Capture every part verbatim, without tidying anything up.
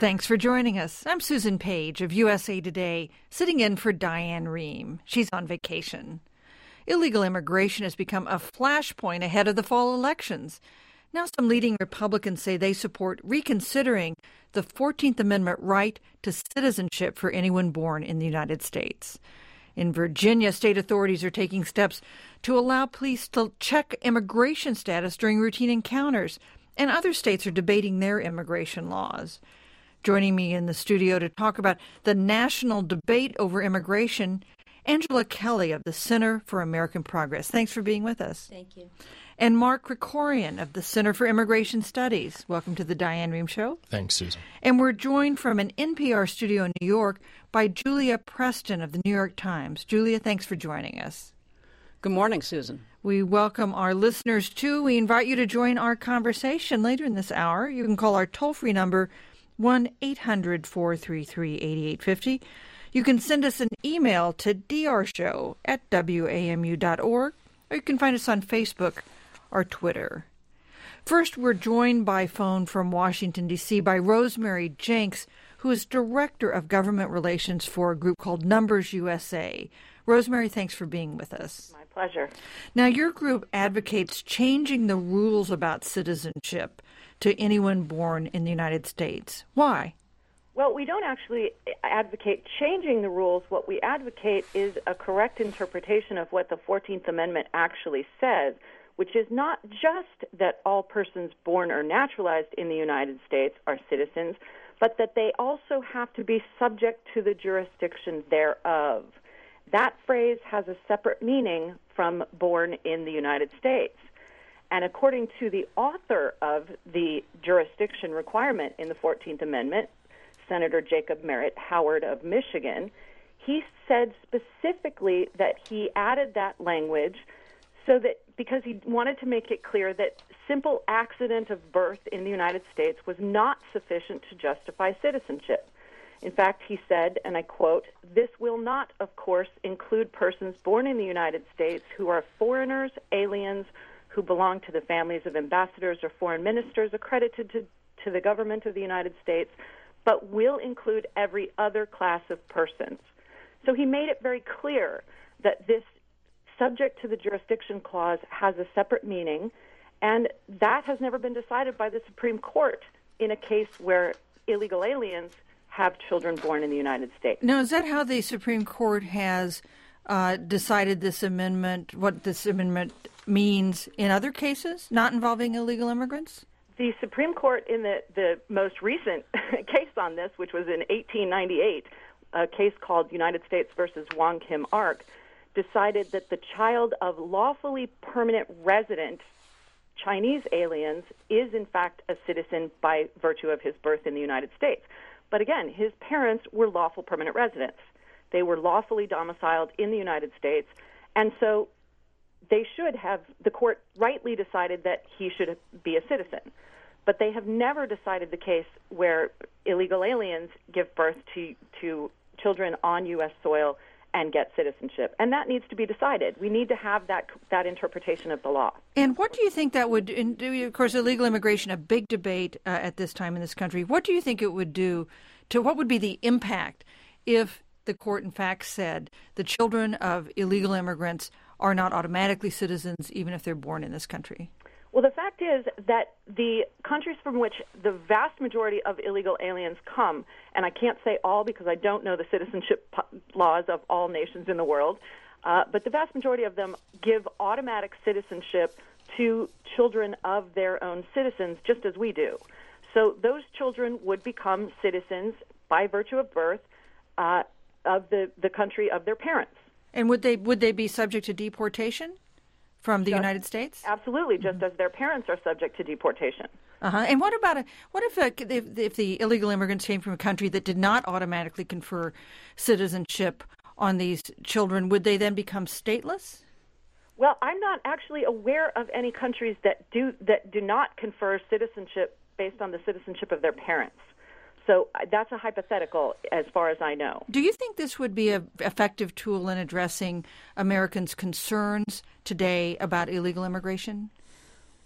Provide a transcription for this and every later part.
Thanks for joining us. I'm Susan Page of U S A Today, sitting in for Diane Rehm. She's on vacation. Illegal immigration has become a flashpoint ahead of the fall elections. Now some leading Republicans say they support reconsidering the fourteenth Amendment right to citizenship for anyone born in the United States. In Virginia, state authorities are taking steps to allow police to check immigration status during routine encounters, and other states are debating their immigration laws. Joining me in the studio to talk about the national debate over immigration, Angela Kelly of the Center for American Progress. Thanks for being with us. Thank you. And Mark Krikorian of the Center for Immigration Studies. Welcome to the Diane Rehm Show. Thanks, Susan. And we're joined from an N P R studio in New York by Julia Preston of the New York Times. Julia, thanks for joining us. Good morning, Susan. We welcome our listeners, too. We invite you to join our conversation later in this hour. You can call our toll-free number, one eight hundred, four three three, eight eight five zero. You can send us an email to d r show at w a m u dot org, or you can find us on Facebook or Twitter. First, we're joined by phone from Washington, D C by Rosemary Jenks, who is Director of Government Relations for a group called Numbers U S A. Rosemary, thanks for being with us. My pleasure. Now, your group advocates changing the rules about citizenship to anyone born in the United States. Why? Well, we don't actually advocate changing the rules. What we advocate is a correct interpretation of what the fourteenth Amendment actually says, which is not just that all persons born or naturalized in the United States are citizens, but that they also have to be subject to the jurisdiction thereof. That phrase has a separate meaning from born in the United States. And according to the author of the jurisdiction requirement in the fourteenth Amendment, Senator Jacob Merritt Howard of Michigan, he said specifically that he added that language so that because he wanted to make it clear that simple accident of birth in the United States was not sufficient to justify citizenship. In fact, he said, and I quote, "This will not, of course, include persons born in the United States who are foreigners, aliens, who belong to the families of ambassadors or foreign ministers accredited to, to the government of the United States, but will include every other class of persons." So he made it very clear that this subject to the jurisdiction clause has a separate meaning, and that has never been decided by the Supreme Court in a case where illegal aliens have children born in the United States. Now, is that how the Supreme Court has uh, decided this amendment, what this amendment means in other cases, not involving illegal immigrants? The Supreme Court, in the, the most recent case on this, which was in eighteen ninety-eight, a case called United States versus Wong Kim Ark, decided that the child of lawfully permanent resident Chinese aliens is, in fact, a citizen by virtue of his birth in the United States. But again, his parents were lawful permanent residents. They were lawfully domiciled in the United States, and so they should have, the court rightly decided that he should be a citizen. But they have never decided the case where illegal aliens give birth to, to children on U S soil and get citizenship. And that needs to be decided. We need to have that that interpretation of the law. And what do you think that would, and of course, illegal immigration, a big debate uh, at this time in this country. What do you think it would do to, what would be the impact if the court, in fact, said the children of illegal immigrants are not automatically citizens, even if they're born in this country? Well, the fact is that the countries from which the vast majority of illegal aliens come, and I can't say all because I don't know the citizenship po- laws of all nations in the world, uh, but the vast majority of them give automatic citizenship to children of their own citizens, just as we do. So those children would become citizens by virtue of birth uh, of the, the country of their parents. And would they would they be subject to deportation from the just, United States? Absolutely, just mm-hmm. as their parents are subject to deportation. Uh-huh. And what about a, what if, a, if if the illegal immigrants came from a country that did not automatically confer citizenship on these children? Would they then become stateless? Well, I'm not actually aware of any countries that do that do not confer citizenship based on the citizenship of their parents. So that's a hypothetical as far as I know. Do you think this would be an effective tool in addressing Americans' concerns today about illegal immigration?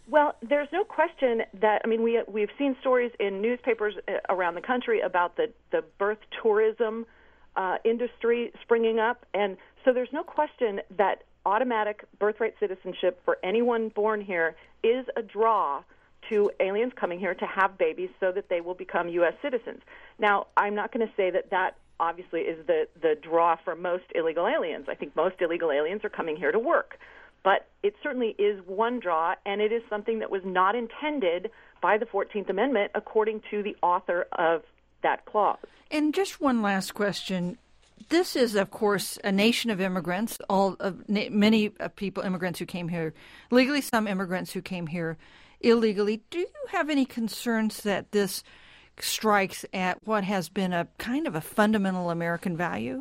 Well, there's no question that, I mean, we, we've seen stories in newspapers around the country about the, the birth tourism uh, industry springing up. And so there's no question that automatic birthright citizenship for anyone born here is a draw to aliens coming here to have babies so that they will become U S citizens. Now, I'm not going to say that that obviously is the, the draw for most illegal aliens. I think most illegal aliens are coming here to work. But it certainly is one draw, and it is something that was not intended by the fourteenth Amendment, according to the author of that clause. And just one last question. This is, of course, a nation of immigrants, all of many people, immigrants who came here legally, some immigrants who came here illegally. Do you have any concerns that this strikes at what has been a kind of a fundamental American value?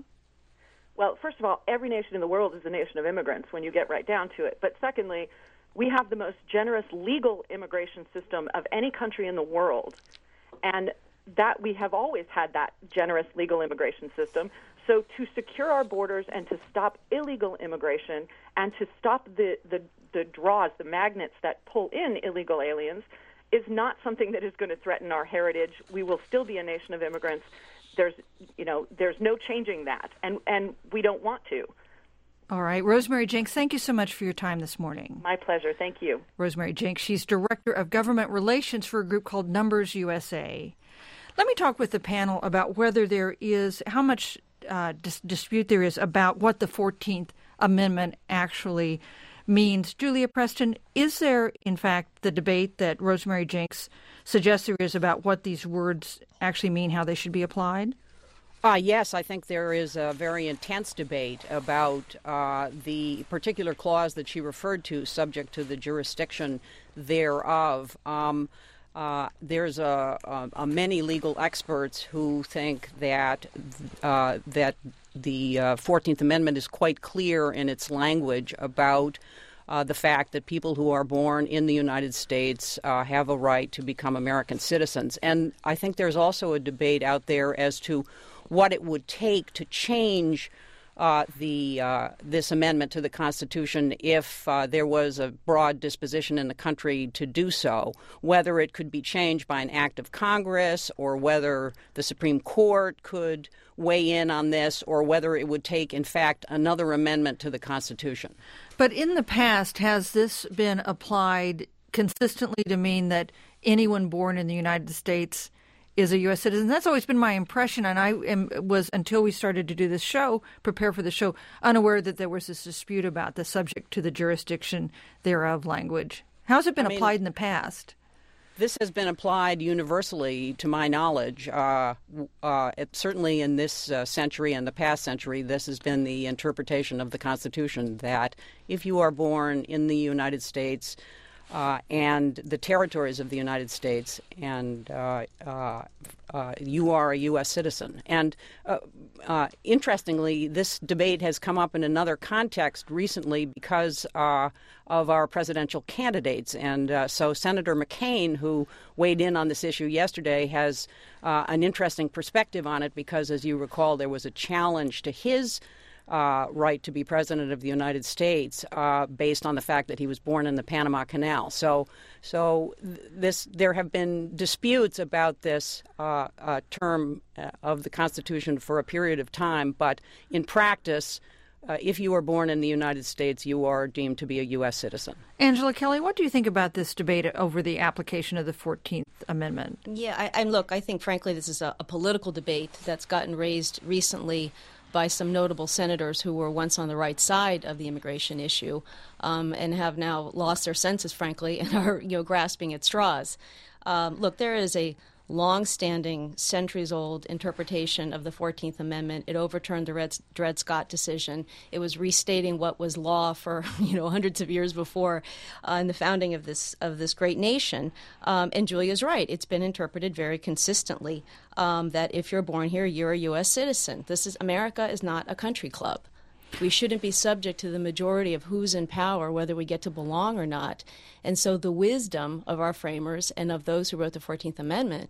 Well, first of all, every nation in the world is a nation of immigrants when you get right down to it. But secondly, we have the most generous legal immigration system of any country in the world. And that we have always had that generous legal immigration system. So to secure our borders and to stop illegal immigration and to stop the, the, the draws, the magnets that pull in illegal aliens, is not something that is going to threaten our heritage. We will still be a nation of immigrants. There's, you know, there's no changing that, and, and we don't want to. All right. Rosemary Jenks, thank you so much for your time this morning. My pleasure. Thank you. Rosemary Jenks, she's Director of Government Relations for a group called Numbers U S A. Let me talk with the panel about whether there is, how much uh, dis- dispute there is about what the fourteenth Amendment actually means. Julia Preston, is there, in fact, the debate that Rosemary Jenks suggests there is about what these words actually mean, how they should be applied? Uh, yes, I think there is a very intense debate about uh, the particular clause that she referred to, subject to the jurisdiction thereof. Um, uh, there's a, a, a many legal experts who think that uh, that the uh, fourteenth Amendment is quite clear in its language about Uh, the fact that people who are born in the United States uh, have a right to become American citizens. And I think there's also a debate out there as to what it would take to change uh, the uh, this amendment to the Constitution if uh, there was a broad disposition in the country to do so, whether it could be changed by an act of Congress or whether the Supreme Court could weigh in on this or whether it would take, in fact, another amendment to the Constitution. But in the past, has this been applied consistently to mean that anyone born in the United States is a U S citizen? That's always been my impression, and I am, was, until we started to do this show, prepare for the show, unaware that there was this dispute about the subject to the jurisdiction thereof language. How has it been I mean, applied in the past? This has been applied universally, to my knowledge. Uh, uh, it, certainly in this uh, century and the past century, this has been the interpretation of the Constitution that if you are born in the United States uh, and the territories of the United States, and uh, uh, uh, you are a U S citizen. And uh, uh, interestingly, this debate has come up in another context recently because uh, of our presidential candidates. And uh, so Senator McCain, who weighed in on this issue yesterday, has uh, an interesting perspective on it because, as you recall, there was a challenge to his Uh, right to be president of the United States uh, based on the fact that he was born in the Panama Canal. So, so this there have been disputes about this uh, uh, term uh, of the Constitution for a period of time, but in practice, uh, if you are born in the United States, you are deemed to be a U S citizen. Angela Kelly, what do you think about this debate over the application of the fourteenth Amendment? Yeah, I, I look, I think, frankly, this is a, a political debate that's gotten raised recently by some notable senators who were once on the right side of the immigration issue um, and have now lost their senses, frankly, and are you know grasping at straws. Um, look, there is a long-standing, centuries-old interpretation of the fourteenth Amendment. It overturned the Red, Dred Scott decision. It was restating what was law for you know hundreds of years before uh, in the founding of this of this great nation. Um, and Julia's right; it's been interpreted very consistently um, that if you're born here, you're a U S citizen. This is America is not a country club. We shouldn't be subject to the majority of who's in power, whether we get to belong or not. And so the wisdom of our framers and of those who wrote the fourteenth Amendment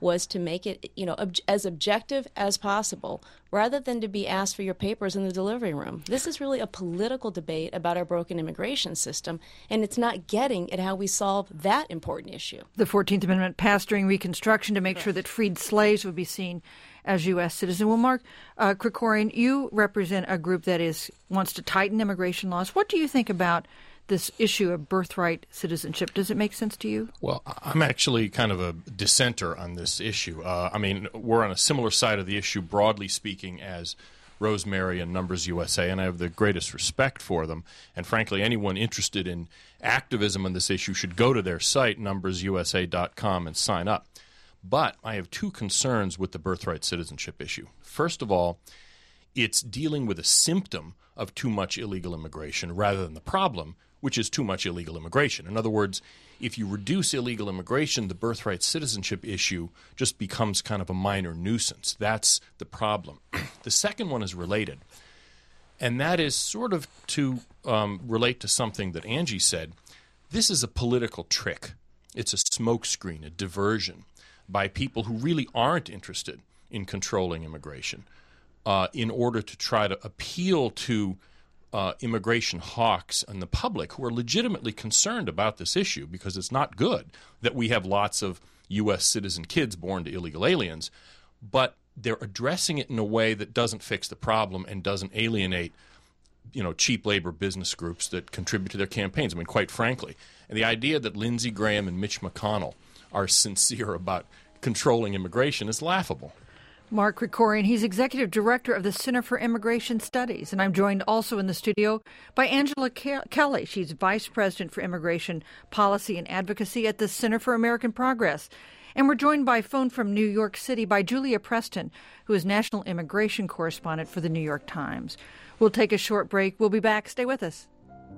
was to make it, you know, ob- as objective as possible, rather than to be asked for your papers in the delivery room. This is really a political debate about our broken immigration system, and it's not getting at how we solve that important issue. The fourteenth Amendment passed during Reconstruction to make sure that freed slaves would be seen as U S citizens. Well, Mark uh, Krikorian, you represent a group that is wants to tighten immigration laws. What do you think about this issue of birthright citizenship? Does it make sense to you? Well, I'm actually kind of a dissenter on this issue. Uh, I mean, we're on a similar side of the issue, broadly speaking, as Rosemary and Numbers U S A, and I have the greatest respect for them. And frankly, anyone interested in activism on this issue should go to their site, numbers u s a dot com, and sign up. But I have two concerns with the birthright citizenship issue. First of all, it's dealing with a symptom of too much illegal immigration rather than the problem, which is too much illegal immigration. In other words, if you reduce illegal immigration, the birthright citizenship issue just becomes kind of a minor nuisance. That's the problem. The second one is related, and that is sort of to um, relate to something that Angie said. This is a political trick. It's a smokescreen, a diversion by people who really aren't interested in controlling immigration uh, in order to try to appeal to uh, immigration hawks and the public who are legitimately concerned about this issue, because it's not good that we have lots of U S citizen kids born to illegal aliens, but they're addressing it in a way that doesn't fix the problem and doesn't alienate, you know, cheap labor business groups that contribute to their campaigns. I mean, quite frankly, and the idea that Lindsey Graham and Mitch McConnell are sincere about controlling immigration is laughable. Mark Krikorian, he's executive director of the Center for Immigration Studies, and I'm joined also in the studio by Angela Ke- Kelly. She's vice president for immigration policy and advocacy at the Center for American Progress. And we're joined by phone from New York City by Julia Preston, who is national immigration correspondent for the New York Times. We'll take a short break. We'll be back. Stay with us.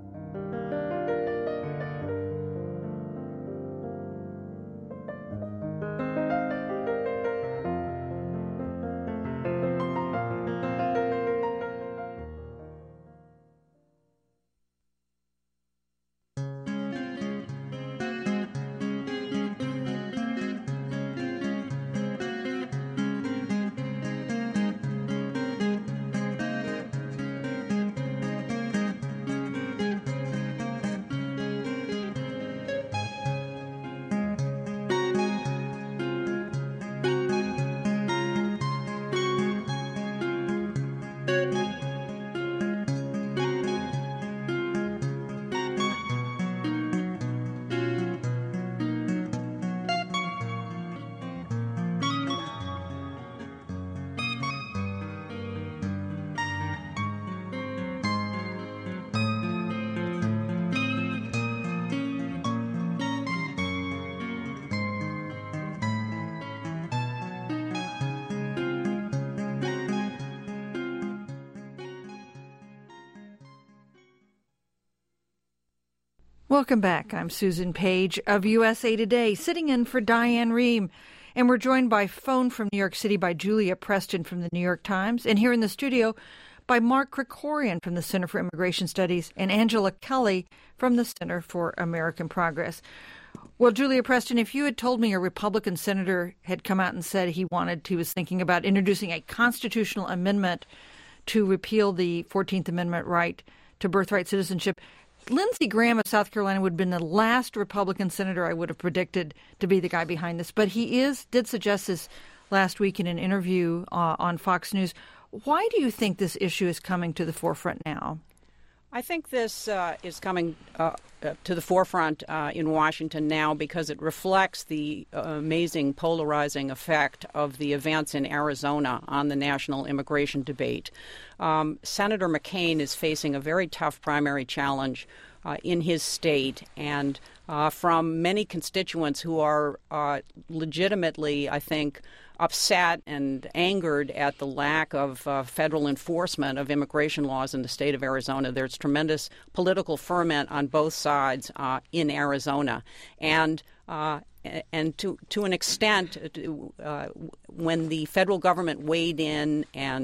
Welcome back. I'm Susan Page of U S A Today, sitting in for Diane Rehm. And we're joined by phone from New York City by Julia Preston from the New York Times, and here in the studio by Mark Krikorian from the Center for Immigration Studies and Angela Kelly from the Center for American Progress. Well, Julia Preston, if you had told me a Republican senator had come out and said he wanted, he was thinking about introducing a constitutional amendment to repeal the fourteenth Amendment right to birthright citizenship, Lindsey Graham of South Carolina would have been the last Republican senator I would have predicted to be the guy behind this. But he is did suggest this last week in an interview uh, on Fox News. Why do you think this issue is coming to the forefront now? I think this uh, is coming uh, uh, to the forefront uh, in Washington now because it reflects the uh, amazing polarizing effect of the events in Arizona on the national immigration debate. Um, Senator McCain is facing a very tough primary challenge uh, in his state, and uh, from many constituents who are uh, legitimately, I think, upset and angered at the lack of uh, federal enforcement of immigration laws in the state of Arizona. There's tremendous political ferment on both sides uh, in Arizona. And uh, and to, to an extent, uh, when the federal government weighed in and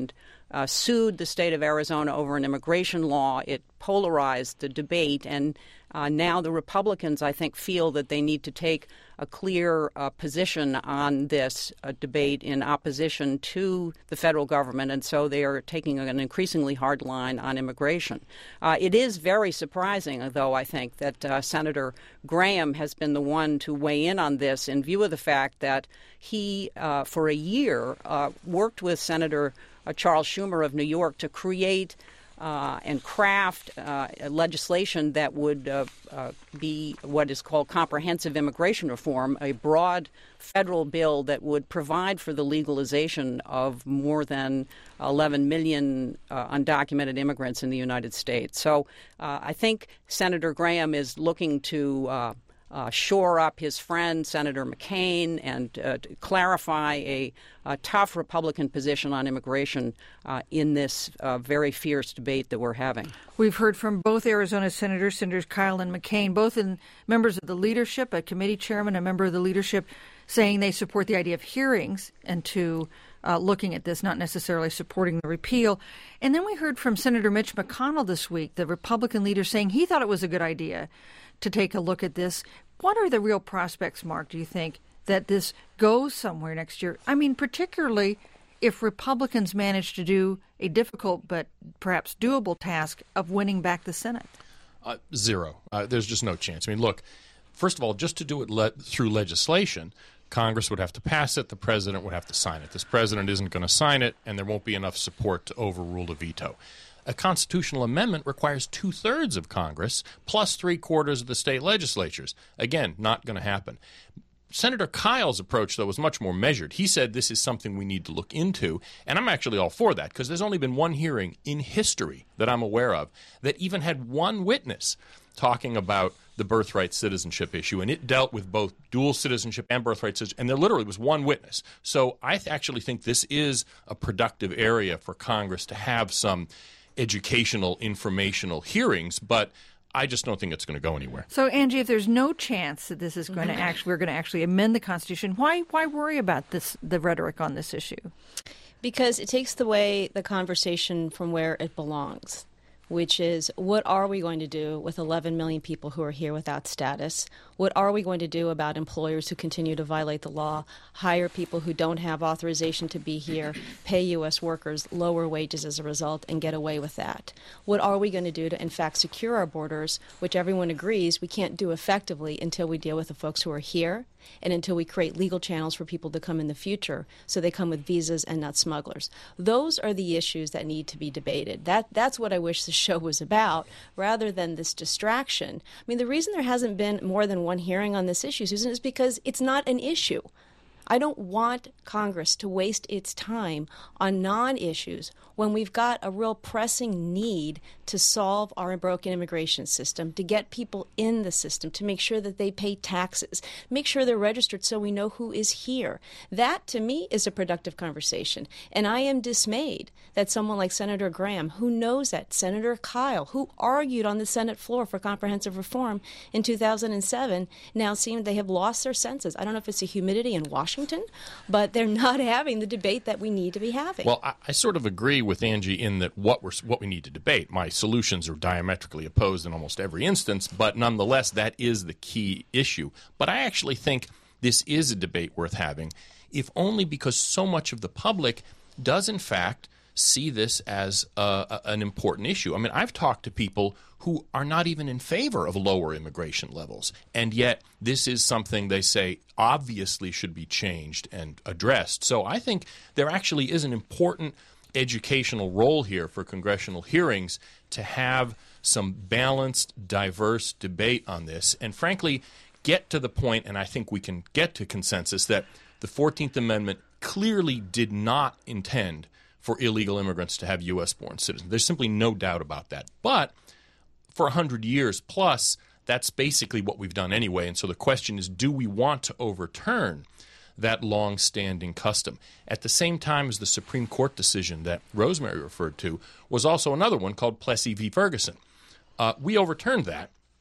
uh, sued the state of Arizona over an immigration law. It polarized the debate, and uh, now the Republicans, I think, feel that they need to take a clear uh, position on this uh, debate in opposition to the federal government, and so they are taking an increasingly hard line on immigration. Uh, it is very surprising, though, I think, that uh, Senator Graham has been the one to weigh in on this in view of the fact that he, uh, for a year, uh, worked with Senator uh, Charles Schumer of New York to create Uh, and craft uh, legislation that would uh, uh, be what is called comprehensive immigration reform, a broad federal bill that would provide for the legalization of more than eleven million uh, undocumented immigrants in the United States. So uh, I think Senator Graham is looking to uh, Uh, shore up his friend, Senator McCain, and uh, to clarify a, a tough Republican position on immigration uh, in this uh, very fierce debate that we're having. We've heard from both Arizona senators, Senators Kyl and McCain, both in members of the leadership, a committee chairman, a member of the leadership, saying they support the idea of hearings and to uh, looking at this, not necessarily supporting the repeal. And then we heard from Senator Mitch McConnell this week, the Republican leader, saying he thought it was a good idea to take a look at this. What are the real prospects, Mark, do you think, that this goes somewhere next year? I mean, particularly if Republicans manage to do a difficult but perhaps doable task of winning back the Senate? Uh, zero. Uh, there's just no chance. I mean, look, first of all, just to do it le- through legislation, Congress would have to pass it. The president would have to sign it. This president isn't going to sign it, and there won't be enough support to overrule the veto. A constitutional amendment requires two-thirds of Congress plus three-quarters of the state legislatures. Again, not going to happen. Senator Kyl's approach, though, was much more measured. He said this is something we need to look into, and I'm actually all for that because there's only been one hearing in history that I'm aware of that even had one witness talking about the birthright citizenship issue, and it dealt with both dual citizenship and birthright citizenship, and there literally was one witness. So I th- actually think this is a productive area for Congress to have some educational, informational hearings, but I just don't think it's going to go anywhere. So, Angie, if there's no chance that this is going to actually, we're going to actually amend the Constitution, why why worry about this, the rhetoric on this issue? Because it takes away the conversation from where it belongs, which is what are we going to do with eleven million people who are here without status? What are we going to do about employers who continue to violate the law, hire people who don't have authorization to be here, pay U S workers lower wages as a result, and get away with that? What are we going to do to, in fact, secure our borders, which everyone agrees we can't do effectively until we deal with the folks who are here and until we create legal channels for people to come in the future so they come with visas and not smugglers? Those are the issues that need to be debated. That That's what I wish the show was about, rather than this distraction. I mean, the reason there hasn't been more than one hearing on this issue, Susan, is because it's not an issue. I don't want Congress to waste its time on non-issues when we've got a real pressing need to solve our broken immigration system, to get people in the system, to make sure that they pay taxes, make sure they're registered so we know who is here. That, to me, is a productive conversation. And I am dismayed that someone like Senator Graham, who knows that, Senator Kyl, who argued on the Senate floor for comprehensive reform in two thousand seven, now seem they have lost their senses. I don't know if it's the humidity in Washington, but they're not having the debate that we need to be having. Well, I, I sort of agree with Angie in that what we're what we need to debate. My solutions are diametrically opposed in almost every instance, but nonetheless, that is the key issue. But I actually think this is a debate worth having, if only because so much of the public does, in fact, see this as a, a, an important issue. I mean, I've talked to people who are not even in favor of lower immigration levels, and yet this is something they say obviously should be changed and addressed. So I think there actually is an important educational role here for congressional hearings to have some balanced, diverse debate on this, and frankly, get to the point, and I think we can get to consensus, that the fourteenth Amendment clearly did not intend for illegal immigrants to have U S-born citizens. There's simply no doubt about that. But for one hundred years plus, that's basically what we've done anyway. And so the question is, do we want to overturn that long-standing custom? At the same time as the Supreme Court decision that Rosemary referred to was also another one called Plessy v. Ferguson. Uh, we overturned that.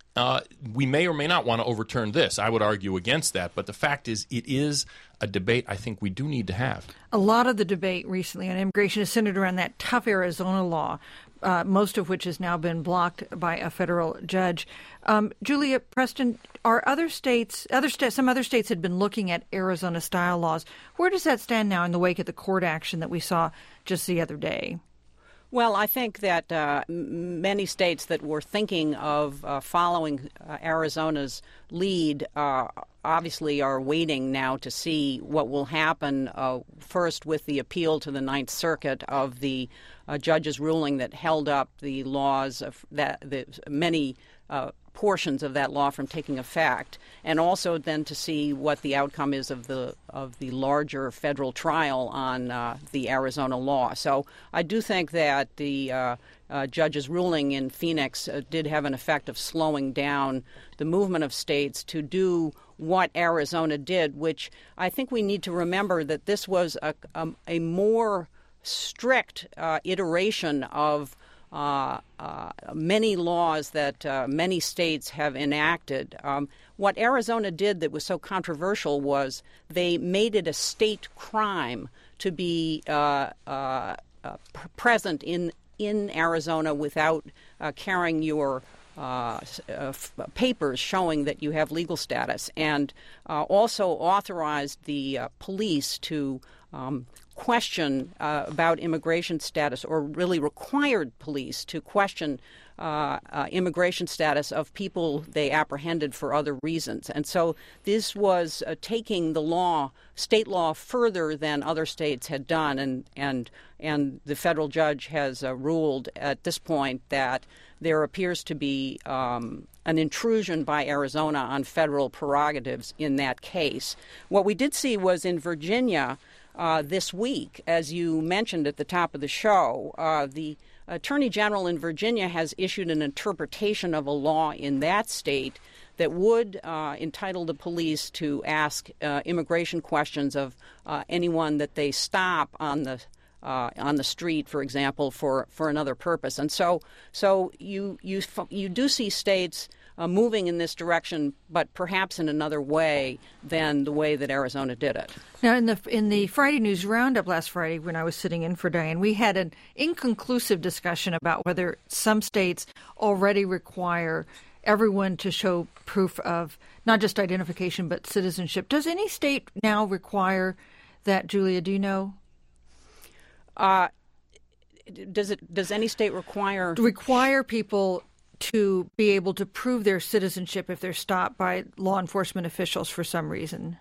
Uh, we may or may not want to overturn this. I would argue against that. But the fact is, it is a debate I think we do need to have. A lot of the debate recently on immigration is centered around that tough Arizona law, uh, most of which has now been blocked by a federal judge. Um, Julia Preston, are other states, other sta- some other states had been looking at Arizona-style laws. Where does that stand now in the wake of the court action that we saw just the other day? Well, I think that uh, m- many states that were thinking of uh, following uh, Arizona's lead uh, obviously are waiting now to see what will happen, uh, first with the appeal to the Ninth Circuit of the uh, judge's ruling that held up the laws of that the many uh, portions of that law from taking effect, and also then to see what the outcome is of the of the larger federal trial on uh, the Arizona law. So I do think that the uh, uh, judge's ruling in Phoenix uh, did have an effect of slowing down the movement of states to do what Arizona did, which I think we need to remember that this was a, a, a more strict uh, iteration of Uh, uh, many laws that uh, many states have enacted. Um, what Arizona did that was so controversial was they made it a state crime to be uh, uh, uh, present in in Arizona without uh, carrying your Uh, uh, f- papers showing that you have legal status, and uh, also authorized the uh, police to um, question uh, about immigration status, or really required police to question uh, uh, immigration status of people they apprehended for other reasons. And so this was uh, taking the law, state law, further than other states had done, and and and the federal judge has uh, ruled at this point that there appears to be um, an intrusion by Arizona on federal prerogatives in that case. What we did see was in Virginia uh, this week, as you mentioned at the top of the show, uh, the Attorney General in Virginia has issued an interpretation of a law in that state that would uh, entitle the police to ask uh, immigration questions of uh, anyone that they stop on the Uh, on the street, for example, for, for another purpose. And so so you you you do see states uh, moving in this direction, but perhaps in another way than the way that Arizona did it. Now, in the in the Friday News Roundup last Friday, when I was sitting in for Diane, we had an inconclusive discussion about whether some states already require everyone to show proof of not just identification but citizenship. Does any state now require that, Julia? Do you know? Uh, does it? Does any state require require people to be able to prove their citizenship if they're stopped by law enforcement officials for some reason?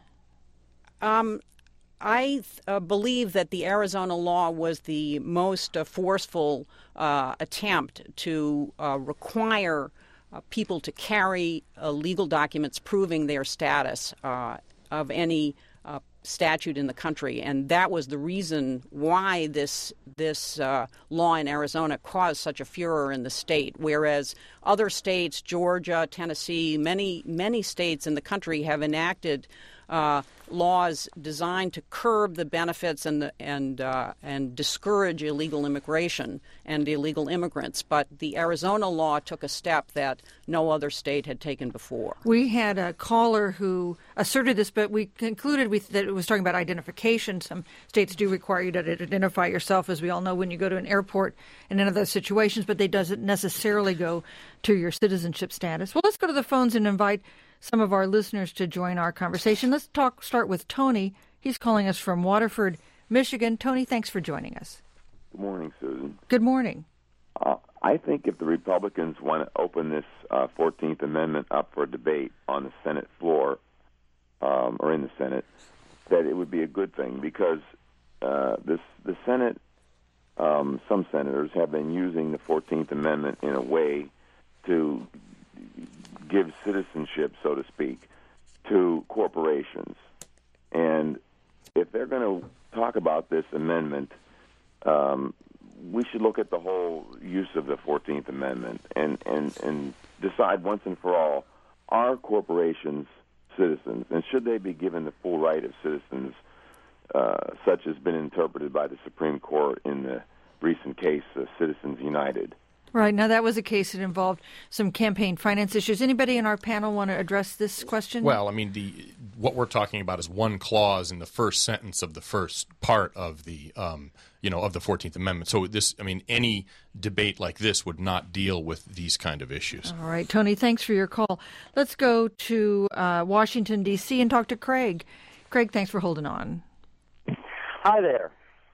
Um, I uh, believe that the Arizona law was the most uh, forceful uh, attempt to uh, require uh, people to carry uh, legal documents proving their status uh, of any uh, statute in the country, and that was the reason why this this uh, law in Arizona caused such a furor in the state. Whereas other states, Georgia, Tennessee, many many states in the country have enacted uh, laws designed to curb the benefits and the, and uh, and discourage illegal immigration and illegal immigrants. But the Arizona law took a step that no other state had taken before. We had a caller who asserted this, but we concluded with, that it was talking about identification. Some states do require you to identify yourself, as we all know, when you go to an airport and in other situations, but they doesn't necessarily go to your citizenship status. Well, let's go to the phones and invite some of our listeners to join our conversation. Let's talk. Start with Tony. He's calling us from Waterford, Michigan. Tony, thanks for joining us. Good morning, Susan. Good morning. Uh, I think if the Republicans want to open this uh, fourteenth Amendment up for debate on the Senate floor, um, or in the Senate, that it would be a good thing, because uh, this the Senate, um, some senators have been using the fourteenth Amendment in a way to give citizenship, so to speak, to corporations. And if they're going to talk about this amendment, um, we should look at the whole use of the fourteenth Amendment and, and, and decide once and for all, are corporations citizens, and should they be given the full right of citizens, uh, such as been interpreted by the Supreme Court in the recent case of Citizens United? Right. Now, that was a case that involved some campaign finance issues. Anybody in our panel want to address this question? Well, I mean, the what we're talking about is one clause in the first sentence of the first part of the, um, you know, of the fourteenth Amendment. So this, I mean, any debate like this would not deal with these kind of issues. All right, Tony, thanks for your call. Let's go to uh, Washington, D C and talk to Craig. Craig, thanks for holding on. Hi there.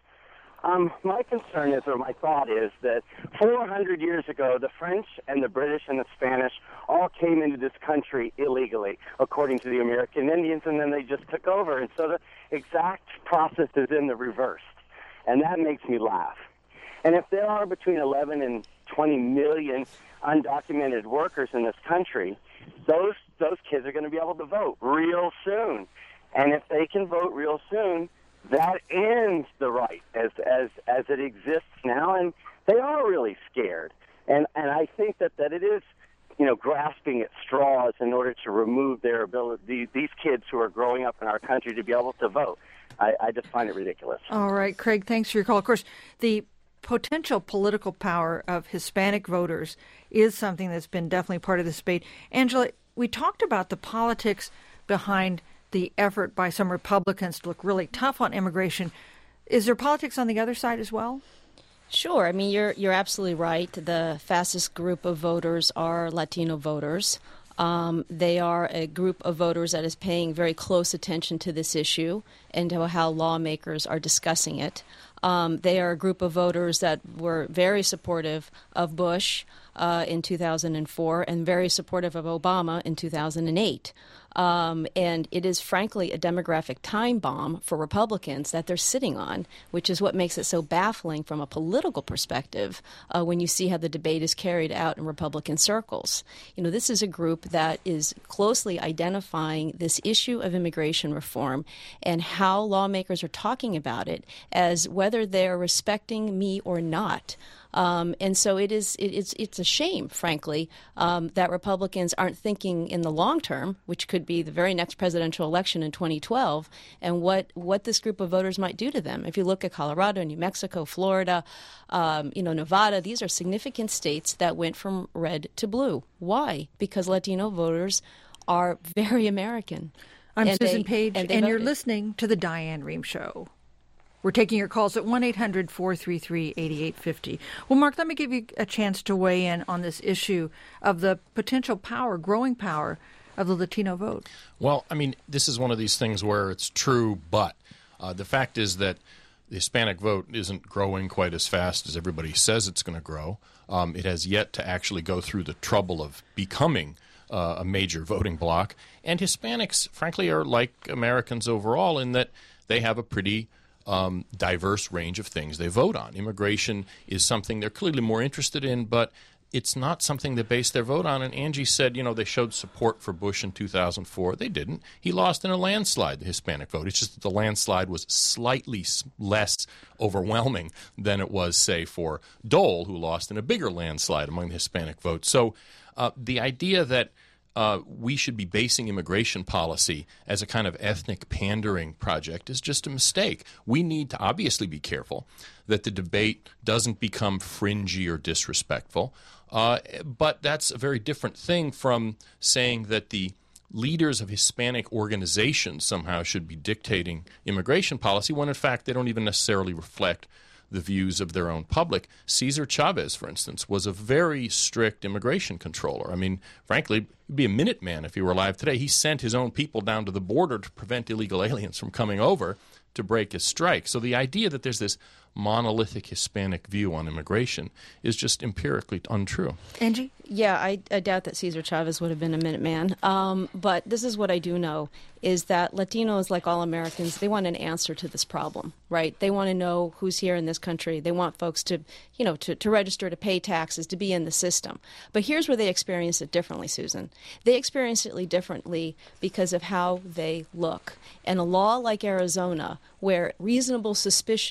Um, my concern is, or my thought is, that four hundred years ago, the French and the British and the Spanish all came into this country illegally, according to the American Indians, and then they just took over. And so the exact process is in the reverse, and that makes me laugh. And if there are between eleven and twenty million undocumented workers in this country, those those kids are going to be able to vote real soon. And if they can vote real soon, that ends the right as as as it exists now, and they are really scared. And and I think that, that it is, you know, grasping at straws in order to remove their ability, these kids who are growing up in our country, to be able to vote. I, I just find it ridiculous. All right, Craig, thanks for your call. Of course, the potential political power of Hispanic voters is something that's been definitely part of this debate. Angela, we talked about the politics behind the effort by some Republicans to look really tough on immigration. Is there politics on the other side as well? Sure. I mean, you're you're absolutely right. The fastest group of voters are Latino voters. Um, they are a group of voters that is paying very close attention to this issue and to how lawmakers are discussing it. Um, they are a group of voters that were very supportive of Bush uh, in two thousand four and very supportive of Obama in two thousand eight. Um, and it is, frankly, a demographic time bomb for Republicans that they're sitting on, which is what makes it so baffling from a political perspective uh, when you see how the debate is carried out in Republican circles. You know, this is a group that is closely identifying this issue of immigration reform and how lawmakers are talking about it as whether they're respecting me or not. Um, and so it is. It, it's it's a shame, frankly, um, that Republicans aren't thinking in the long term, which could be the very next presidential election in twenty twelve, and what, what this group of voters might do to them. If you look at Colorado, New Mexico, Florida, um, you know, Nevada, these are significant states that went from red to blue. Why? Because Latino voters are very American. I'm and Susan they, Page, and, and you're listening to The Diane Rehm Show. We're taking your calls at one eight hundred four three three eight eight five zero. Well, Mark, let me give you a chance to weigh in on this issue of the potential power, growing power of the Latino vote. Well, I mean, this is one of these things where it's true, but uh, the fact is that the Hispanic vote isn't growing quite as fast as everybody says it's going to grow. Um, it has yet to actually go through the trouble of becoming uh, a major voting bloc. And Hispanics, frankly, are like Americans overall in that they have a pretty Um, diverse range of things they vote on. Immigration is something they're clearly more interested in, but it's not something they base their vote on. And Angie said, you know, they showed support for Bush in two thousand four. They didn't. He lost in a landslide, the Hispanic vote. It's just that the landslide was slightly less overwhelming than it was, say, for Dole, who lost in a bigger landslide among the Hispanic vote. So uh, the idea that Uh, we should be basing immigration policy as a kind of ethnic pandering project is just a mistake. We need to obviously be careful that the debate doesn't become fringy or disrespectful, uh, but that's a very different thing from saying that the leaders of Hispanic organizations somehow should be dictating immigration policy when, in fact, they don't even necessarily reflect the views of their own public. Cesar Chavez, for instance, was a very strict immigration controller. I mean, frankly, he'd be a Minuteman if he were alive today. He sent his own people down to the border to prevent illegal aliens from coming over to break his strike. So the idea that there's this monolithic Hispanic view on immigration is just empirically untrue. Angie? Yeah, I, I doubt that Cesar Chavez would have been a Minuteman. Um, but this is what I do know, is that Latinos, like all Americans, they want an answer to this problem, right? They want to know who's here in this country. They want folks to, you know, to, to register, to pay taxes, to be in the system. But here's where they experience it differently, Susan. They experience it differently because of how they look. And a law like Arizona, where reasonable suspicion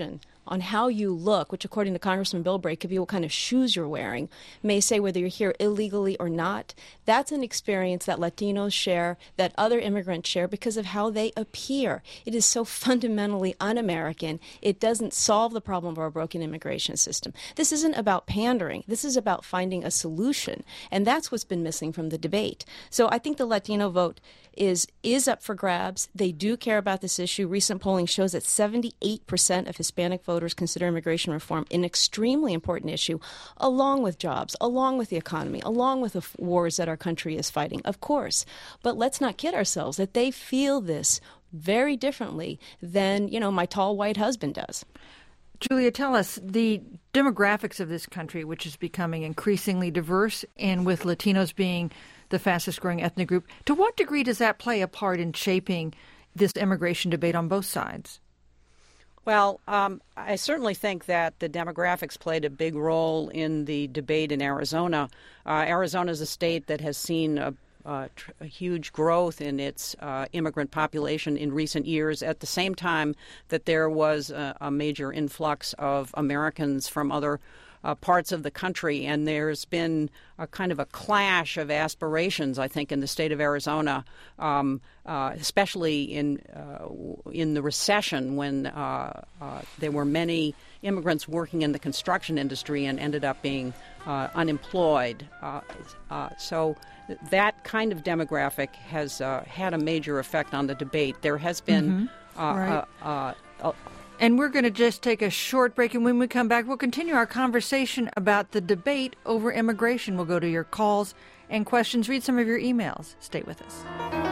on how you look, which according to Congressman Bilbray could be what kind of shoes you're wearing, may say whether you're here illegally or not. That's an experience that Latinos share, that other immigrants share because of how they appear. It is so fundamentally un-American. It doesn't solve the problem of our broken immigration system. This isn't about pandering. This is about finding a solution. And that's what's been missing from the debate. So I think the Latino vote is is up for grabs. They do care about this issue. Recent polling shows that seventy-eight percent of Hispanic voters consider immigration reform an extremely important issue, along with jobs, along with the economy, along with the f- wars that our country is fighting, of course. But let's not kid ourselves that they feel this very differently than, you know, my tall white husband does. Julia, tell us the demographics of this country, which is becoming increasingly diverse, and with Latinos being the fastest growing ethnic group, to what degree does that play a part in shaping this immigration debate on both sides? Well, um, I certainly think that the demographics played a big role in the debate in Arizona. Uh, Arizona is a state that has seen a Uh, tr- a huge growth in its uh, immigrant population in recent years, at the same time that there was a, a major influx of Americans from other uh, parts of the country. And there's been a kind of a clash of aspirations, I think, in the state of Arizona, um, uh, especially in uh, in the recession when uh, uh, there were many immigrants working in the construction industry and ended up being uh, unemployed. Uh, uh, so that kind of demographic has uh, had a major effect on the debate. There has been... Mm-hmm. Uh, right. uh, uh, uh, and we're going to just take a short break, and when we come back, we'll continue our conversation about the debate over immigration. We'll go to your calls and questions, read some of your emails. Stay with us.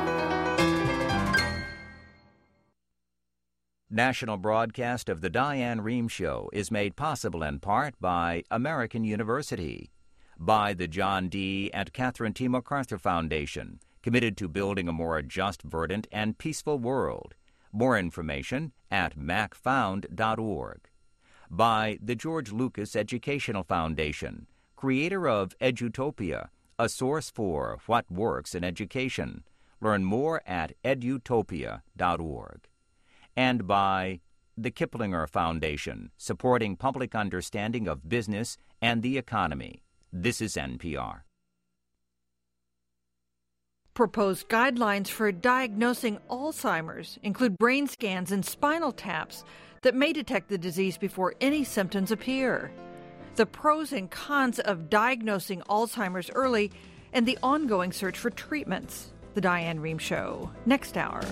National broadcast of the Diane Rehm Show is made possible in part by American University, by the John D. and Catherine T. MacArthur Foundation, committed to building a more just, verdant, and peaceful world. More information at mac found dot org. By the George Lucas Educational Foundation, creator of Edutopia, a source for what works in education. Learn more at edutopia dot org. And by the Kiplinger Foundation, supporting public understanding of business and the economy. This is N P R. Proposed guidelines for diagnosing Alzheimer's include brain scans and spinal taps that may detect the disease before any symptoms appear. The pros and cons of diagnosing Alzheimer's early and the ongoing search for treatments. The Diane Rehm Show, next hour.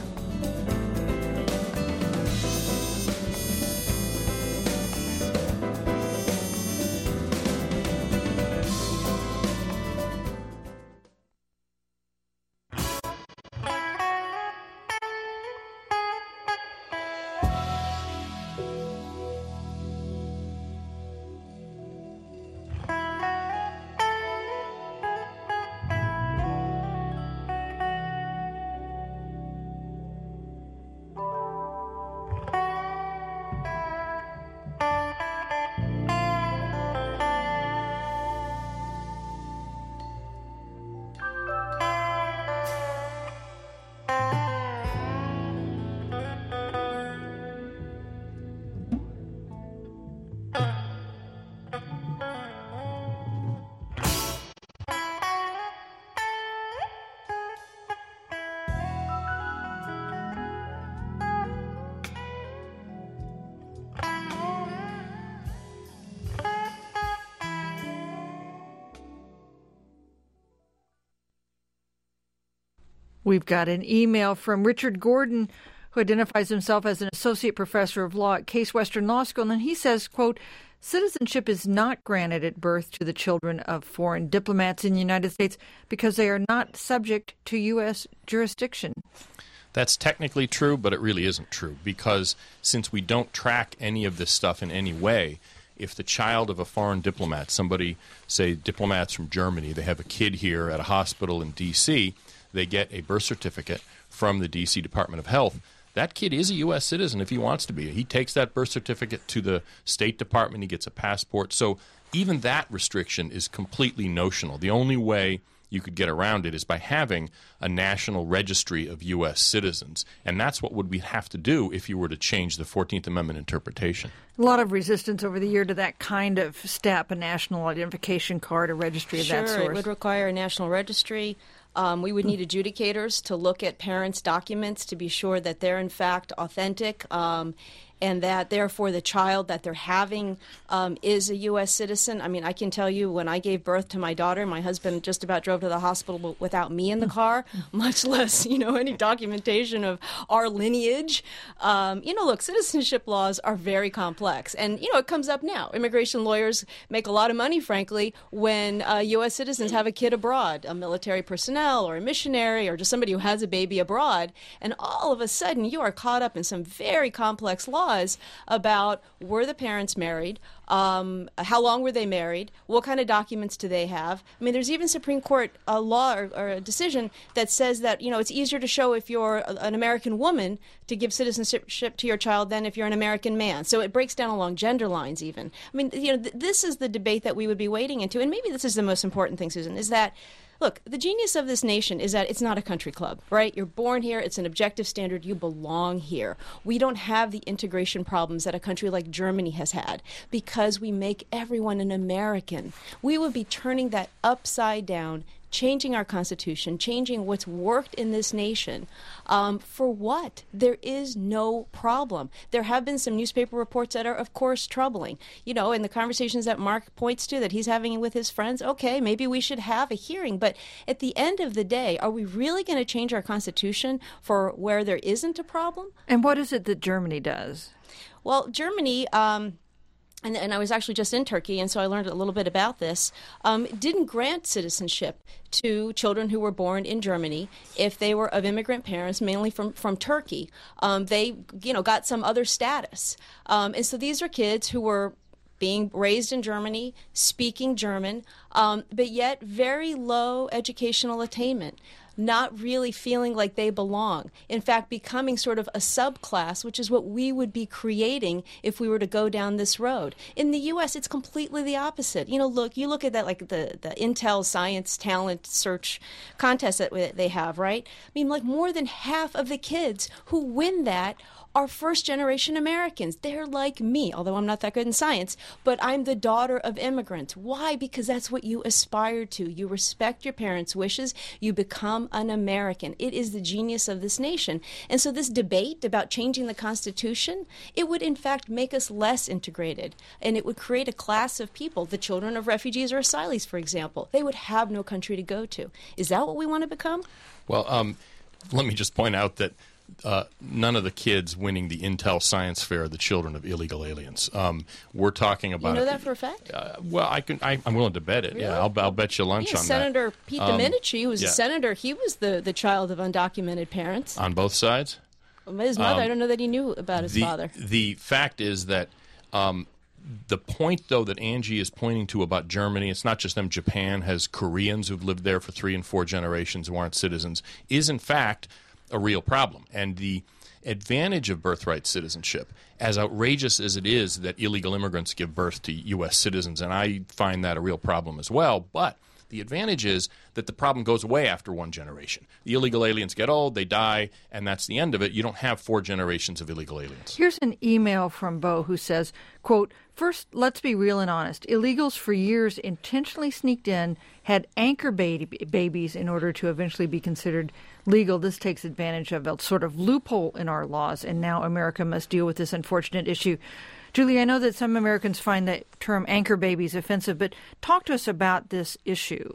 We've got an email from Richard Gordon, who identifies himself as an associate professor of law at Case Western Law School, and he says, quote, citizenship is not granted at birth to the children of foreign diplomats in the United States because they are not subject to U S jurisdiction. That's technically true, but it really isn't true, because since we don't track any of this stuff in any way, if the child of a foreign diplomat, somebody, say diplomats from Germany, they have a kid here at a hospital in D C, they get a birth certificate from the D C Department of Health. That kid is a U S citizen if he wants to be. He takes that birth certificate to the State Department. He gets a passport. So even that restriction is completely notional. The only way you could get around it is by having a national registry of U S citizens. And that's what would we have to do if you were to change the fourteenth Amendment interpretation. A lot of resistance over the year to that kind of step, a national identification card, a registry of sure, that sort. It would require a national registry. Um, we would need adjudicators to look at parents' documents to be sure that they're in fact authentic, um, and that therefore the child that they're having um, is a U S citizen. I mean, I can tell you when I gave birth to my daughter, my husband just about drove to the hospital without me in the car, much less, you know, any documentation of our lineage. Um, you know, look, citizenship laws are very complex. And, you know, it comes up now. Immigration lawyers make a lot of money, frankly, when uh, U S citizens have a kid abroad, a military personnel or a missionary or just somebody who has a baby abroad. And all of a sudden you are caught up in some very complex laws about were the parents married, um, how long were they married, what kind of documents do they have. I mean, there's even Supreme Court uh, law or, or a decision that says that, you know, it's easier to show if you're a, an American woman to give citizenship to your child than if you're an American man. So it breaks down along gender lines even. I mean, you know, th- this is the debate that we would be wading into. And maybe this is the most important thing, Susan, is that look, the genius of this nation is that it's not a country club, right? You're born here. It's an objective standard. You belong here. We don't have the integration problems that a country like Germany has had because we make everyone an American. We would be turning that upside down, changing our Constitution, changing what's worked in this nation. Um, for what? There is no problem. There have been some newspaper reports that are, of course, troubling. You know, in the conversations that Mark points to that he's having with his friends, okay, maybe we should have a hearing. But at the end of the day, are we really going to change our Constitution for where there isn't a problem? And what is it that Germany does? Well, Germany... Um, And, and I was actually just in Turkey, and so I learned a little bit about this, um, didn't grant citizenship to children who were born in Germany if they were of immigrant parents, mainly from, from Turkey. Um, they, you know, got some other status. Um, and so these are kids who were being raised in Germany, speaking German, um, but yet very low educational attainment. Not really feeling like they belong. In fact, becoming sort of a subclass, which is what we would be creating if we were to go down this road. In the U S, it's completely the opposite. You know, look, you look at that, like the, the Intel Science Talent Search contest that they have, right? I mean, like more than half of the kids who win that are first-generation Americans. They're like me, although I'm not that good in science, but I'm the daughter of immigrants. Why? Because that's what you aspire to. You respect your parents' wishes. You become an American. It is the genius of this nation. And so this debate about changing the Constitution, it would in fact make us less integrated, and it would create a class of people, the children of refugees or asylees, for example. They would have no country to go to. Is that what we want to become? Well, um, let me just point out that Uh, none of the kids winning the Intel Science Fair are the children of illegal aliens. Um, we're talking about... You know that for a fact? Uh, well, I can, I, I'm willing to bet it. Really? Yeah, I'll, I'll bet you lunch yeah, on Senator that. Senator Pete um, Domenici, who was yeah. a senator, he was the, the child of undocumented parents. On both sides? His mother, um, I don't know that he knew about his the, father. The fact is that um, the point, though, that Angie is pointing to about Germany, it's not just them. Japan has Koreans who've lived there for three and four generations who aren't citizens, is in fact a real problem. And the advantage of birthright citizenship, as outrageous as it is that illegal immigrants give birth to U S citizens, and I find that a real problem as well, but the advantage is that the problem goes away after one generation. The illegal aliens get old, they die, and that's the end of it. You don't have four generations of illegal aliens. Here's an email from Bo who says, quote, "First, let's be real and honest. Illegals for years intentionally sneaked in, had anchor baby babies in order to eventually be considered legal. This takes advantage of a sort of loophole in our laws, and now America must deal with this unfortunate issue." Julie, I know that some Americans find that term anchor babies offensive, but talk to us about this issue.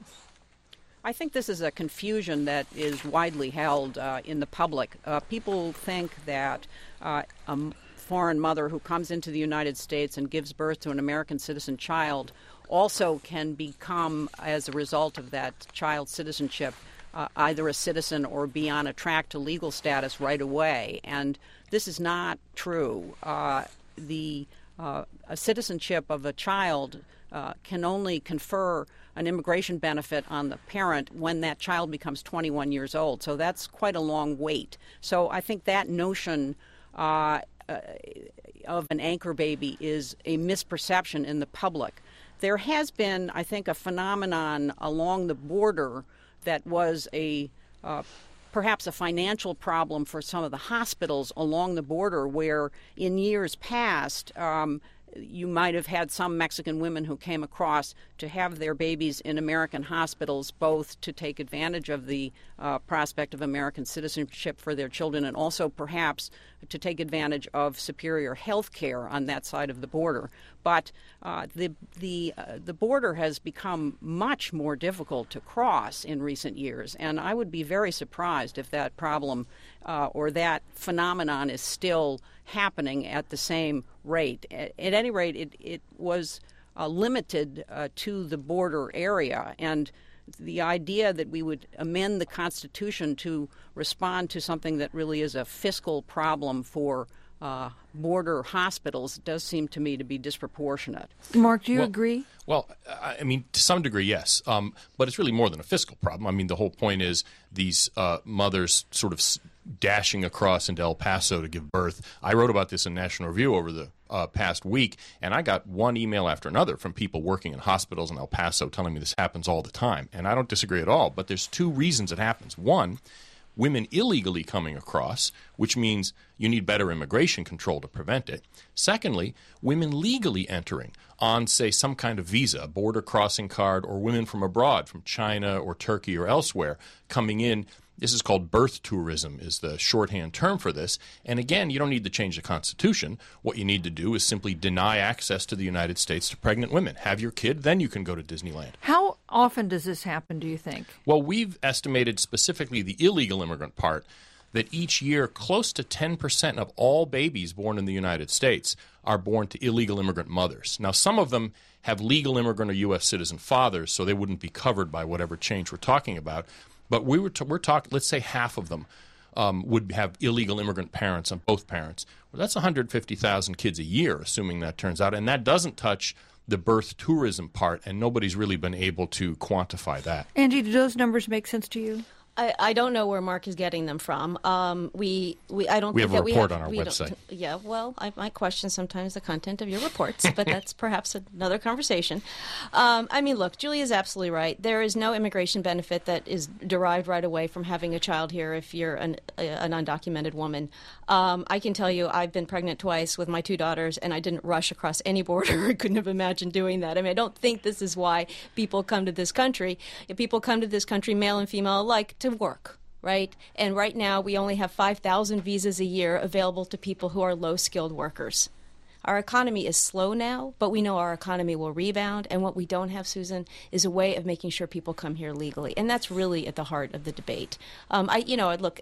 I think this is a confusion that is widely held uh, in the public. Uh, people think that uh, a foreign mother who comes into the United States and gives birth to an American citizen child also can become, as a result of that child's citizenship, uh, either a citizen or be on a track to legal status right away. And this is not true. Uh, the uh, a citizenship of a child uh, can only confer an immigration benefit on the parent when that child becomes twenty-one years old. So that's quite a long wait. So I think that notion uh, uh, of an anchor baby is a misperception in the public. There has been, I think, a phenomenon along the border that was a uh, perhaps a financial problem for some of the hospitals along the border, where in years past um, you might have had some Mexican women who came across to have their babies in American hospitals, both to take advantage of the uh, prospect of American citizenship for their children and also perhaps to take advantage of superior health care on that side of the border. But uh, the the uh, the border has become much more difficult to cross in recent years, and I would be very surprised if that problem uh, or that phenomenon is still happening at the same rate. At, at any rate, it, it was uh, limited uh, to the border area, and the idea that we would amend the Constitution to respond to something that really is a fiscal problem for uh, border hospitals does seem to me to be disproportionate. Mark, do you well, agree? Well, I mean, to some degree, yes. Um, but it's really more than a fiscal problem. I mean, the whole point is these uh, mothers sort of dashing across into El Paso to give birth. I wrote about this in National Review over the uh, past week, and I got one email after another from people working in hospitals in El Paso telling me this happens all the time. And I don't disagree at all, but there's two reasons it happens. One, women illegally coming across, which means you need better immigration control to prevent it. Secondly, women legally entering on, say, some kind of visa, a border crossing card, or women from abroad, from China or Turkey or elsewhere, coming in. This is called birth tourism, is the shorthand term for this. And again, you don't need to change the Constitution. What you need to do is simply deny access to the United States to pregnant women. Have your kid, then you can go to Disneyland. How often does this happen, do you think? Well, we've estimated specifically the illegal immigrant part that each year close to ten percent of all babies born in the United States are born to illegal immigrant mothers. Now, some of them have legal immigrant or U S citizen fathers, so they wouldn't be covered by whatever change we're talking about. But we were t- we're talking, let's say half of them um, would have illegal immigrant parents on both parents. Well, that's one hundred fifty thousand kids a year, assuming that turns out. And that doesn't touch the birth tourism part, and nobody's really been able to quantify that. Angie, do those numbers make sense to you? I, I don't know where Mark is getting them from. Um, we, we, I don't we think have a that report we have, on our we website. Don't, yeah, well, I might question sometimes the content of your reports, but that's perhaps another conversation. Um, I mean, look, Julie is absolutely right. There is no immigration benefit that is derived right away from having a child here if you're an, an undocumented woman. Um, I can tell you I've been pregnant twice with my two daughters, and I didn't rush across any border. I couldn't have imagined doing that. I mean, I don't think this is why people come to this country. If people come to this country, male and female alike, to work. Right? And right now, we only have five thousand visas a year available to people who are low-skilled workers. Our economy is slow now, but we know our economy will rebound. And what we don't have, Susan, is a way of making sure people come here legally. And that's really at the heart of the debate. Um, I, you know, look,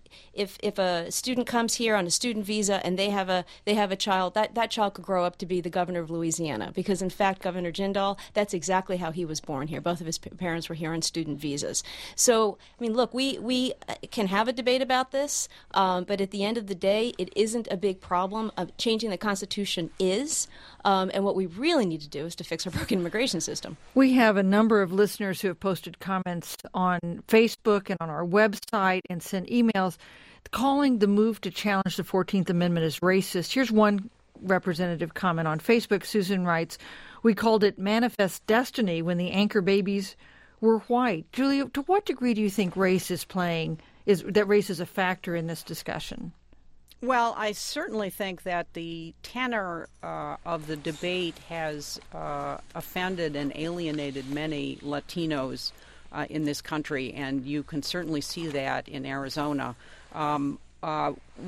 if if a student comes here on a student visa and they have a they have a child, that, that child could grow up to be the governor of Louisiana. Because, in fact, Governor Jindal, that's exactly how he was born here. Both of his parents were here on student visas. So, I mean, look, we, we can have a debate about this, um, but at the end of the day, it isn't a big problem of changing the Constitution is, um, and what we really need to do is to fix our broken immigration system. We have a number of listeners who have posted comments on Facebook and on our website and sent emails calling the move to challenge the fourteenth Amendment as racist. Here's one representative comment on Facebook. Susan writes, "We called it manifest destiny when the anchor babies were white." Julia, to what degree do you think race is playing, is that race is a factor in this discussion? Well, I certainly think that the tenor uh, of the debate has uh, offended and alienated many Latinos uh, in this country, and you can certainly see that in Arizona. Um, uh,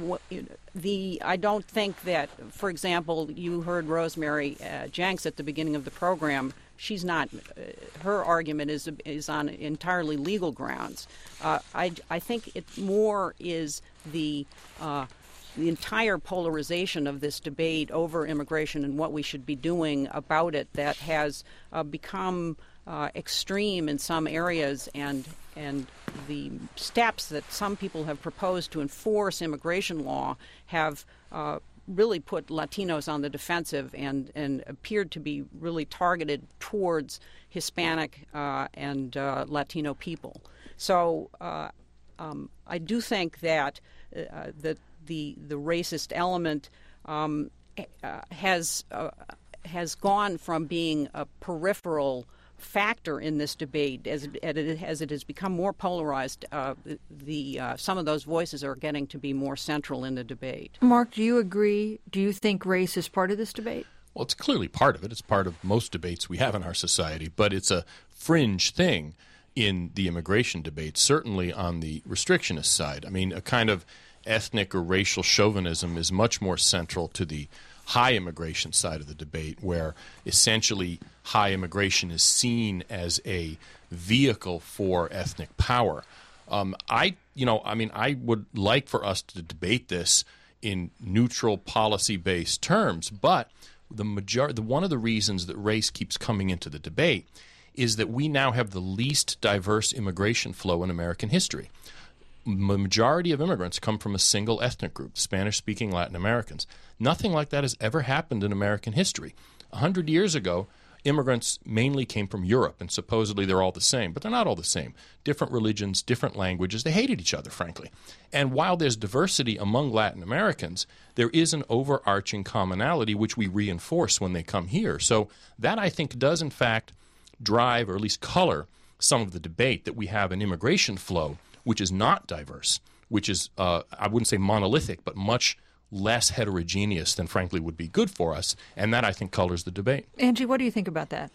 the I don't think that, for example, you heard Rosemary uh, Jenks at the beginning of the program. She's not. Uh, her argument is is on entirely legal grounds. Uh, I I think it more is the. Uh, The entire polarization of this debate over immigration and what we should be doing about it that has uh, become uh, extreme in some areas, and and the steps that some people have proposed to enforce immigration law have uh, really put Latinos on the defensive and, and appeared to be really targeted towards Hispanic uh, and uh, Latino people. So uh, um, I do think that uh, that the the racist element um, uh, has uh, has gone from being a peripheral factor in this debate as it, as it has become more polarized. Uh, the uh, some of those voices are getting to be more central in the debate. Mark, do you agree? Do you think race is part of this debate? Well, it's clearly part of it. It's part of most debates we have in our society, but it's a fringe thing in the immigration debate, certainly on the restrictionist side. I mean, a kind of ethnic or racial chauvinism is much more central to the high immigration side of the debate, where essentially high immigration is seen as a vehicle for ethnic power. Um, I, you know, I mean, I would like for us to debate this in neutral, policy-based terms, but the major- the, one of the reasons that race keeps coming into the debate is that we now have the least diverse immigration flow in American history. The majority of immigrants come from a single ethnic group, Spanish-speaking Latin Americans. Nothing like that has ever happened in American history. A hundred years ago, immigrants mainly came from Europe, and supposedly they're all the same, but they're not all the same. Different religions, different languages. They hated each other, frankly. And while there's diversity among Latin Americans, there is an overarching commonality which we reinforce when they come here. So that, I think, does, in fact, drive or at least color some of the debate that we have in immigration flow, which is not diverse, which is, uh, I wouldn't say monolithic, but much less heterogeneous than, frankly, would be good for us. And that, I think, colors the debate. Angie, what do you think about that?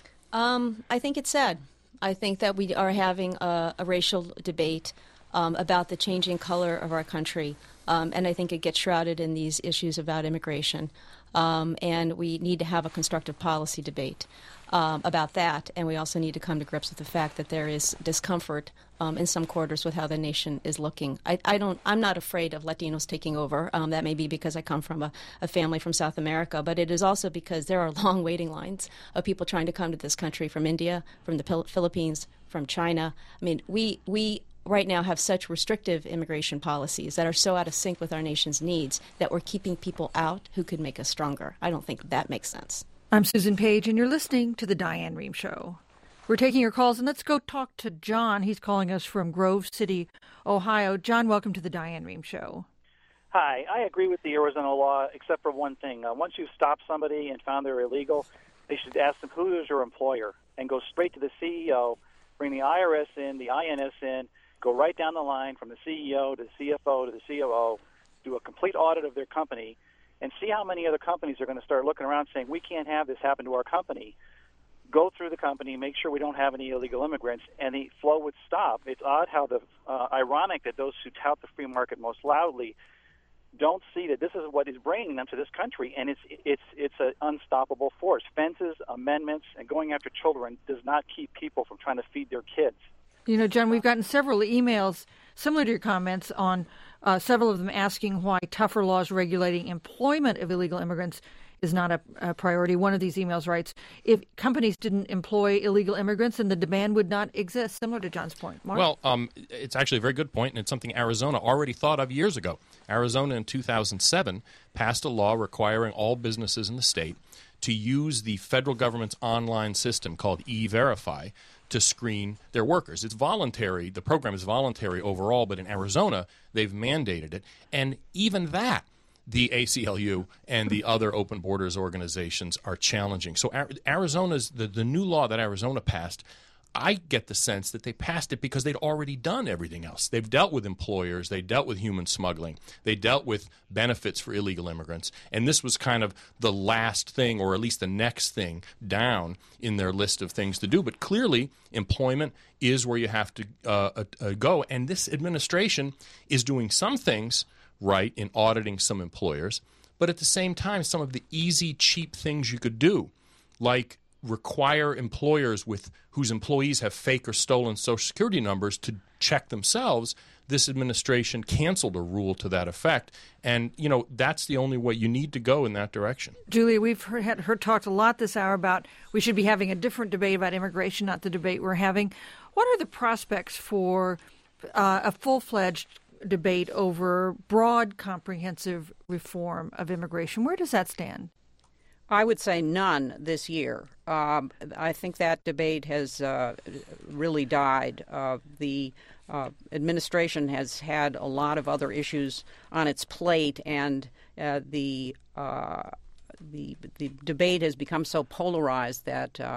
Um, I think it's sad. I think that we are having a, a racial debate um, about the changing color of our country. Um, and I think it gets shrouded in these issues about immigration. Um, and we need to have a constructive policy debate um, about that. And we also need to come to grips with the fact that there is discomfort um, in some quarters with how the nation is looking. I, I don't, I'm not afraid of Latinos taking over. Um, that may be because I come from a, a family from South America, but it is also because there are long waiting lines of people trying to come to this country from India, from the Pil- Philippines, from China. I mean, we we. right now have such restrictive immigration policies that are so out of sync with our nation's needs that we're keeping people out who could make us stronger. I don't think that makes sense. I'm Susan Page, and you're listening to The Diane Rehm Show. We're taking your calls, and let's go talk to John. He's calling us from Grove City, Ohio. John, welcome to The Diane Rehm Show. Hi. I agree with the Arizona law, except for one thing. Uh, once you stop somebody and found they're illegal, they should ask them, who is your employer, and go straight to the C E O, bring the I R S in, the I N S in, go right down the line from the C E O to the C F O to the C O O, do a complete audit of their company, and see how many other companies are going to start looking around saying, we can't have this happen to our company. Go through the company, make sure we don't have any illegal immigrants, and the flow would stop. It's odd how the uh, ironic that those who tout the free market most loudly don't see that this is what is bringing them to this country, and it's it's it's an unstoppable force. Fences, amendments, and going after children does not keep people from trying to feed their kids. You know, John, we've gotten several emails similar to your comments on uh, several of them asking why tougher laws regulating employment of illegal immigrants is not a, a priority. One of these emails writes, if companies didn't employ illegal immigrants, then the demand would not exist, similar to John's point. Mark? Well, um, it's actually a very good point, and it's something Arizona already thought of years ago. Arizona in two thousand seven passed a law requiring all businesses in the state to use the federal government's online system called E-Verify to screen their workers. It's voluntary. The program is voluntary overall, but in Arizona, they've mandated it. And even that, the A C L U and the other open borders organizations are challenging. So Arizona's the, the new law that Arizona passed, I get the sense that they passed it because they'd already done everything else. They've dealt with employers. They dealt with human smuggling. They dealt with benefits for illegal immigrants. And this was kind of the last thing, or at least the next thing down in their list of things to do. But clearly, employment is where you have to uh, uh, go. And this administration is doing some things right in auditing some employers. But at the same time, some of the easy, cheap things you could do, like require employers with whose employees have fake or stolen Social Security numbers to check themselves. This administration canceled a rule to that effect. And, you know, that's the only way. You need to go in that direction. Julia, we've heard, had, heard talked a lot this hour about we should be having a different debate about immigration, not the debate we're having. What are the prospects for uh, a full-fledged debate over broad, comprehensive reform of immigration? Where does that stand? I would say none this year. Um, I think that debate has uh, really died. Uh, the uh, administration has had a lot of other issues on its plate, and uh, the uh, the the debate has become so polarized that uh,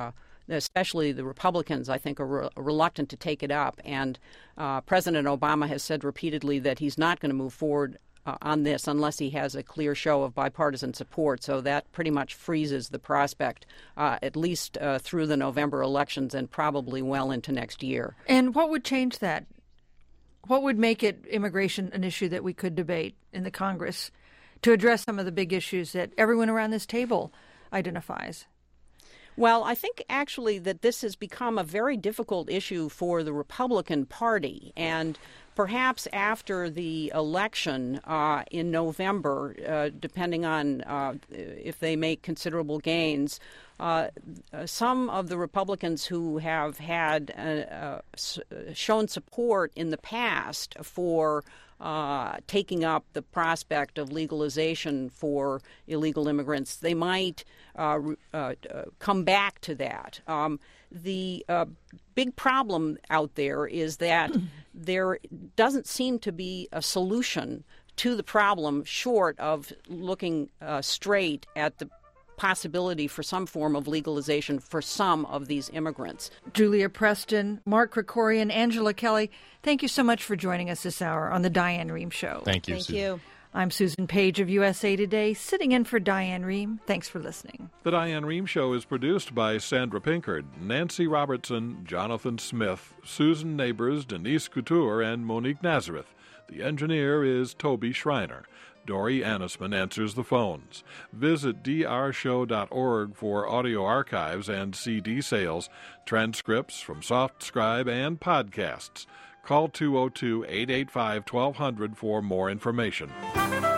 especially the Republicans, I think, are re- reluctant to take it up. And uh, President Obama has said repeatedly that he's not going to move forward uh, on this unless he has a clear show of bipartisan support. So that pretty much freezes the prospect, uh, at least uh, through the November elections and probably well into next year. And what would change that? What would make it immigration an issue that we could debate in the Congress to address some of the big issues that everyone around this table identifies? Well, I think actually that this has become a very difficult issue for the Republican Party. And perhaps after the election uh, in November, uh, depending on uh, if they make considerable gains, uh, some of the Republicans who have had uh, uh, shown support in the past for Uh, taking up the prospect of legalization for illegal immigrants, they might uh, uh, come back to that. Um, the uh, big problem out there is that there doesn't seem to be a solution to the problem short of looking uh, straight at the possibility for some form of legalization for some of these immigrants. Julia Preston, Mark Krikorian, Angela Kelly, thank you so much for joining us this hour on the Diane Rehm Show. Thank you, Thank Susan. you. I'm Susan Page of U S A Today, sitting in for Diane Rehm. Thanks for listening. The Diane Rehm Show is produced by Sandra Pinkard, Nancy Robertson, Jonathan Smith, Susan Neighbors, Denise Couture, and Monique Nazareth. The engineer is Toby Schreiner. Dory Annisman answers the phones. Visit d r show dot org for audio archives and C D sales, transcripts from SoftScribe, and podcasts. Call two oh two, eight eight five, one two zero zero for more information.